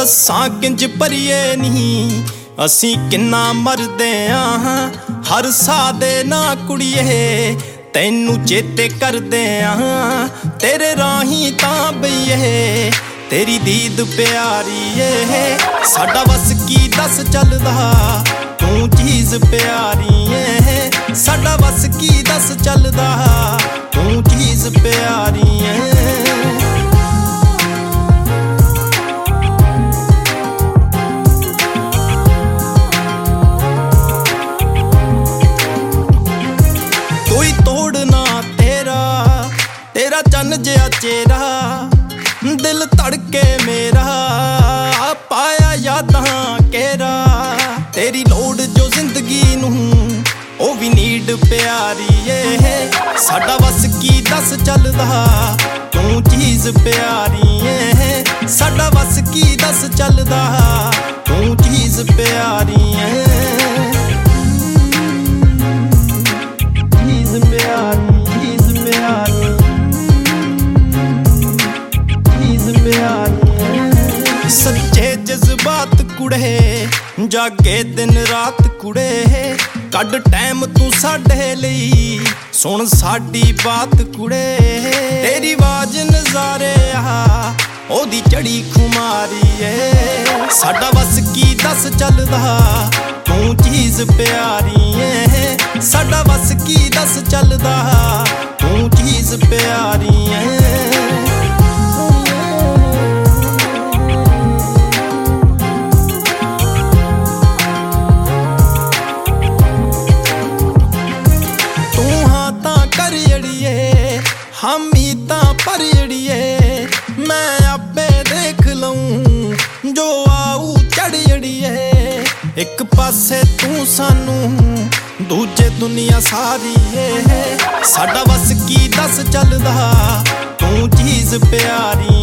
दस्सां किंज भरीए नहीं असीं किन्ना मरदे आं हर साह दे ना कुड़िए तैनू चेते करदे आं तेरे राही तां बईए तेरी दीद प्यारी ए साडा वस की दस चलदा तू चीज़ प्यारी ए साडा वस की दस चलदा तू चीज़ प्यारी ए तेरा चन्न जिहा चेहरा दिल धड़के मेरा पाया यादां केरा तेरी लोड़ जो जिंदगी नूं ओ भी नीड प्यारी ए साडा वस की दस चलदा तू चीज़ प्यारी ए साडा वस की दस चलदा तू चीज़ प्यारी ए चीज़ प्यारी सच्चे जज्बात कुड़े जागे दिन रात कुड़े कड टाइम तू साडे लई सुन साडी बात कुड़े तेरी आवाज नज़ारे ओदी चढ़ी खुमारी ए साडा वस की दस चलदा तू चीज़ प्यारी ए साडा वस की दस चलदा तू चीज़ प्यारी ए हम ही तां पर अड़िए मैं आपे देख लऊं जो आऊ चढ़ अड़िए एक पासे तू सानू दूजे दुनिया सारी है साडा वस की दस चलदा तू चीज़ प्यारी